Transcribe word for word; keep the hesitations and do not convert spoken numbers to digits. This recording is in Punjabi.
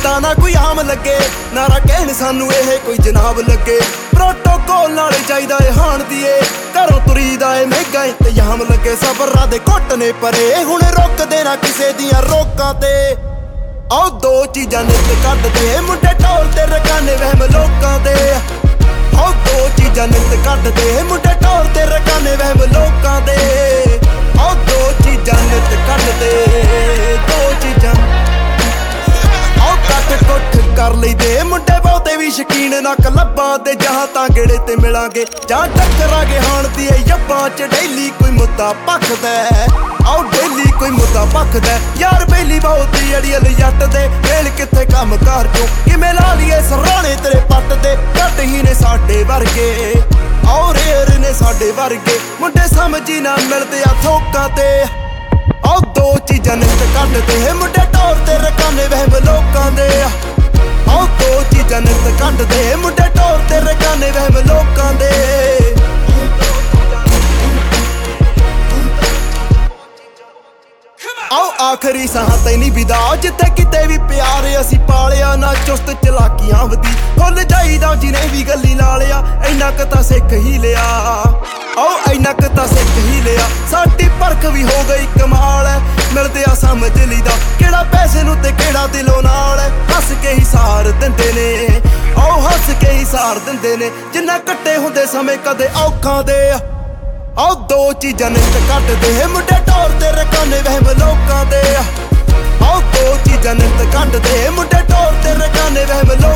ਚੰਗਾ ਨਾ ਕੋਈ ਆਮ ਲੱਗੇ, ਨਾਰਾ ਕਹਿਣ ਸਾਨੂੰ ਇਹ ਕੋਈ ਜਨਾਬ ਲੱਗੇ। ਪ੍ਰੋਟੋਕੋਲ ਨਾਲ ਚਾਹੀਦਾ ਏ ਹਾਣ ਦੀਏ, ਘਰੋਂ ਤੁਰੀਦਾ ਏ ਮਹਿੰਗਾ ਇੰਤਜ਼ਾਮ ਲੱਗੇ। ਸਬਰਾਂ ਦੇ ਘੁੱਟ ਨੇ ਪਰੇ ਹੁਣ ਰੁਕਦੇ ਨਾ ਕਿਸੇ ਦੀਆਂ ਰੋਕਾਂ ਤੇ। ਆਓ ਦੋ ਚੀਜ਼ਾਂ ਨਿੱਤ ਕੱਢਦੇ ਮੁੰਡੇ ਢੋਲ ਤੇ ਰਕਾਨੇ ਵਹਿਮ ਲੋਕਾਂ ਦੇ। ਆਓ ਦੋ ਚੀਜ਼ਾਂ ਨਿੱਤ ਕੱਢਦੇ ਮੁੰਡੇ ਢੋਲ ਤੇ ਰਕਾਨੇ ਵਹਿਮ ਲੋਕਾਂ ਦੇ। ਆਓ ਦੋ ਚੀਜ਼ਾਂ ਨਿੱਤ ਕੱਢਦੇ, ਦੋ ਚੀਜ਼ਾਂ ਆਓ ਕੱਟ ਕੁੱਠ ਕਰ ਲਈਦੇ ਮੁੰਡੇ ਬਹੁਤੇ ਵੀ ਸ਼ਕੀਨ ਨਾ ਕਲੱਬਾਂ ਦੇ। ਜਹਾਂ ਤਾਂ ਗੇੜੇ ਤੇ ਮਿਲਾਂਗੇ ਜਾਂ ਟੱਕਰਾਂਗੇ ਹਾਣ ਦੀ ਯੱਬਾਂ ਚ। ਡੇਲੀ ਕੋਈ ਮੁੱਦਾ ਭਖਦਾ, ਆਓ ਡੇਲੀ ਕੋਈ ਮੁੱਦਾ ਭਖਦਾ। ਯਾਰ ਬੇਲੀ ਬਹੁਤੀ ਅੜੀਅਲ ਜੱਟ ਦੇ, ਵੇਲ ਕਿੱਥੇ ਕੰਮ ਕਾਰ ਚੋਂ ਕਿਵੇਂ ਲਾ ਲਈਏ ਸਰਾਣੇ ਤੇਰੇ ਪੱਟ ਦੇ। ਘੱਟ ਹੀ ਨੇ ਸਾਡੇ ਵਰਗੇ, ਆਓ ਰੇਰ ਨੇ ਸਾਡੇ ਵਰਗੇ ਮੁੰਡੇ ਸਮਝੀ ਨਾ ਮਿਲਦੇ ਆ ਥੋਕਾਂ ਤੇ। ਆਓ ਦੋ ਚੀਜ਼ਾਂ ਨਿੱਤ ਕੱਢਦੇ ਮੁੰਡੇ ਢੋਲ ਤੇ ਰਕਾਨੇ ਵਹਿਮ ਲੋਕਾਂ ਦੇ। ਆਓ ਦੋ ਚੀਜ਼ਾਂ ਨਿੱਤ ਕੱਢਦੇ ਮੁੰਡੇ ਢੋਲ ਤੇ ਰਕਾਨੇ ਵਹਿਮ ਲੋਕਾਂ ਦੇ। ਆਓ ਆਖਰੀ ਸਾਹ ਤੈਨੂੰ ਵਿਦਾ, ਜਿੱਥੇ ਕਿਤੇ ਵੀ ਪਿਆਰ ਅਸੀਂ ਪਾਲਿਆ ਨਾ ਚੁਸਤ ਚਲਾਕੀਆਂ ਵਧੀ। ਫੁੱਲ ਜਾਈਦਾ ਜਿਹਨੇ ਵੀ ਗੱਲੀ ਲਾ ਲਿਆ, ਇੰਨਾ ਕੁ ਤਾਂ ਸਿੱਖ ਹੀ ਲਿਆ। ਆਓ ਇੰਨਾ ਕੁ ਤਾਂ ਸਿੱਖ ਹੀ ਲਿਆ, ਸਾਡੀ ਪਰਖ ਵੀ ਹੋ ਗਈ ਕਮਾਲ। ਮਿਲਦੇ ਆ ਸਮਝ ਲਈਦਾ ਕਿਹੜਾ ਪੈਸੇ ਨੂੰ ਤੇ ਕਿਹੜਾ ਦਿਲੋਂ ਨਾਲ। ਹੱਸ ਕੇ ਹੀ ਸਾਰ ਦਿੰਦੇ ਨੇ, ਆਓ ਹੱਸ ਕੇ ਹੀ ਸਾਰ ਦਿੰਦੇ ਨੇ ਜਿੰਨਾ ਕੱਟੇ ਹੁੰਦੇ ਸਮੇਂ ਕਦੇ ਔਖਾਂ ਦੇ। ਆਓ ਦੋ ਚੀਜ਼ਾਂ ਨਿੱਤ ਕੱਢਦੇ ਮੁੰਡੇ ਢੋਲ ਤੇ ਰਕਾਨੇ ਵਹਿਮ ਲੋਕਾਂ ਦੇ। ਆਓ ਦੋ ਚੀਜ਼ਾਂ ਨਿੱਤ ਕੱਢਦੇ ਮੁੰਡੇ ਢੋਲ ਤੇ ਰਕਾਨੇ ਵਹਿਮ।